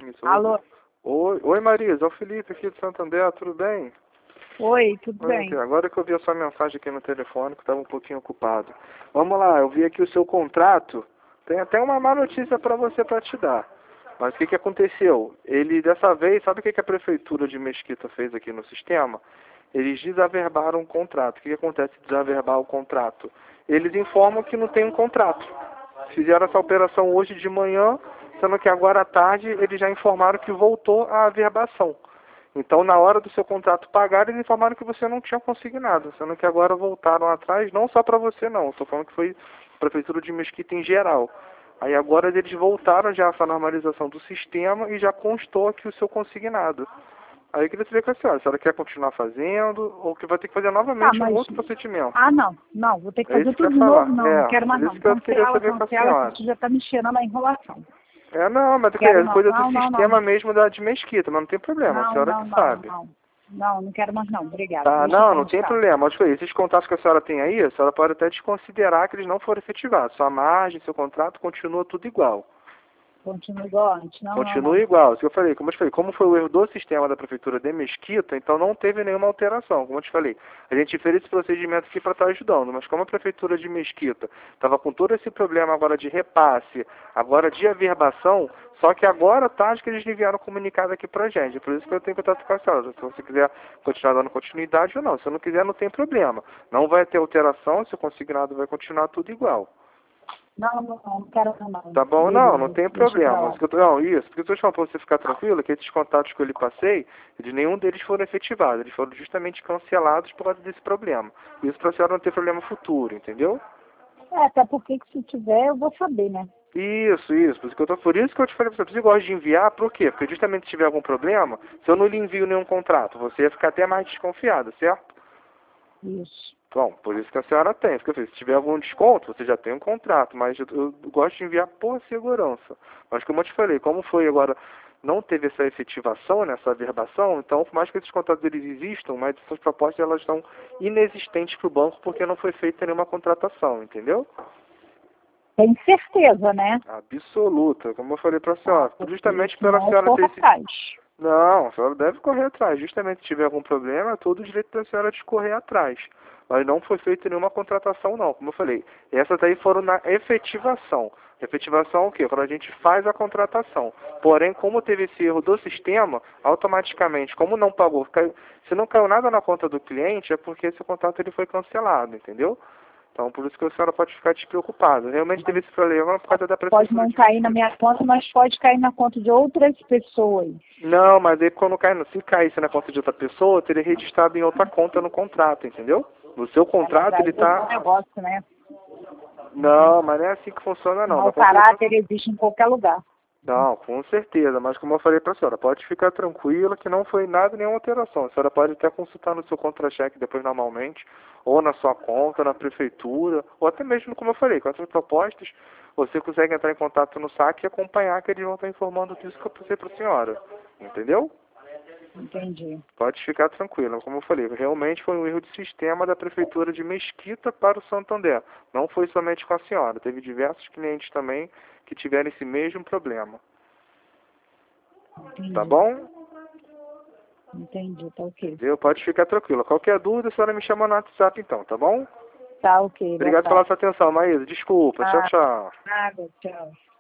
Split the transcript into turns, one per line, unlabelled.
Isso.
Alô?
Oi, Marisa, é o Felipe aqui de Santander, tudo bem?
Oi, tudo
Oi,
bem?
aqui. Agora que eu vi a sua mensagem aqui no telefone, que estava um pouquinho ocupado. Vamos lá, eu vi aqui o seu contrato. Tem até uma má notícia para você para te dar. Mas o que aconteceu? Ele, dessa vez, sabe o que a prefeitura de Mesquita fez aqui no sistema? Eles desaverbaram o contrato. O que acontece desaverbar o contrato? Eles informam que não tem um contrato. Fizeram essa operação hoje de manhã, sendo que agora à tarde eles já informaram que voltou a averbação. Então, na hora do seu contrato pagar, eles informaram que você não tinha consignado, sendo que agora voltaram atrás, não só para você não, estou falando que foi a Prefeitura de Mesquita em geral. Aí agora eles voltaram já essa normalização do sistema e já constou aqui o seu consignado. Aí eu queria saber com a senhora quer continuar fazendo ou que vai ter que fazer novamente um outro procedimento.
Ah, não, vou ter que
É
fazer
isso que eu
tudo
ia
de
falar.
novo, não quero mais
Por
não.
isso que eu queria saber com a senhora.
Isso já tá me enchendo na enrolação.
Não, mas
Quero
é
não,
coisa
não,
do
não,
sistema
não.
mesmo de Mesquita, mas não tem problema, a senhora que sabe.
Não quero mais não, obrigada.
Tá,
Deixa
não
como
tem
está.
problema. Mas, esses contratos que a senhora tem aí, a senhora pode até desconsiderar que eles não foram efetivados. Sua margem, seu contrato continua tudo igual.
Continua igual antes,
Continua igual. Isso que eu falei, como eu te falei, como foi o erro do sistema da Prefeitura de Mesquita, então não teve nenhuma alteração. Como eu te falei, a gente fez esse procedimento aqui para estar ajudando, mas como a Prefeitura de Mesquita estava com todo esse problema agora de repasse, agora de averbação, só que agora tarde que eles enviaram comunicado aqui pra gente. Por isso que eu tenho contato com a senhora. Se você quiser continuar dando continuidade ou não. Se não quiser, não tem problema. Não vai ter alteração, seu consignado vai continuar tudo igual.
Não quero não.
Tá bom?
Beleza,
Não tem
deixa pra
problema.
lá.
Não, isso. Porque eu estou te falando para você ficar tranquilo que esses contatos que eu lhe passei, nenhum deles foram efetivados. Eles foram justamente cancelados por causa desse problema. Isso para a senhora não ter problema futuro, entendeu?
Até porque que se tiver eu vou saber, né?
Isso. Por isso que eu te falei para você gosta de enviar, por quê? Porque justamente se tiver algum problema, se eu não lhe envio nenhum contrato, você ia ficar até mais desconfiado, certo?
Isso.
Bom, por isso que a senhora tem. Porque, se tiver algum desconto, você já tem um contrato, mas eu gosto de enviar por segurança. Mas como eu te falei, como foi agora, não teve essa efetivação, né, essa averbação, então, por mais que esses contratos eles existam, mas essas propostas elas estão inexistentes para o banco porque não foi feita nenhuma contratação, entendeu?
Tem certeza, né?
Absoluta, como eu falei para a senhora. Justamente pela
Senão eu
senhora
corro
ter esse...
atrás.
Não, a senhora deve correr atrás. Justamente se tiver algum problema, é todo o direito da senhora de correr atrás. Mas não foi feita nenhuma contratação, não. Como eu falei, essas daí foram na efetivação. Efetivação é o quê? Quando a gente faz a contratação. Porém, como teve esse erro do sistema, automaticamente, como não pagou, se não caiu nada na conta do cliente, é porque esse contrato ele foi cancelado, entendeu? Então, por isso que a senhora pode ficar despreocupada. Realmente teve esse problema por causa da prefeitura.
Pode não cair na minha conta, mas pode cair na conta de outras pessoas.
Não, mas aí quando se caísse na conta de outra pessoa, teria registrado em outra conta no contrato, entendeu? No seu contrato ele tá...
negócio, né?
Não, mas não é assim que funciona não.
O caráter existe em qualquer lugar.
Não, com certeza, mas como eu falei para a senhora, pode ficar tranquila que não foi nada, nenhuma alteração. A senhora pode até consultar no seu contra-cheque depois normalmente, ou na sua conta, na prefeitura, ou até mesmo, como eu falei, com essas propostas, você consegue entrar em contato no saque e acompanhar que eles vão estar informando tudo isso que eu passei para a senhora. Entendeu?
Entendi.
Pode ficar tranquila, como eu falei, realmente foi um erro de sistema da prefeitura de Mesquita para o Santander. Não foi somente com a senhora, teve diversos clientes também que tiveram esse mesmo problema.
Entendi.
Tá bom?
Entendi, tá ok.
Entendeu? Pode ficar tranquila. Qualquer dúvida, a senhora me chama no WhatsApp então, tá bom?
Tá ok.
Obrigado pela sua atenção, Maísa. Desculpa. Tchau, tchau.
Nada, tchau.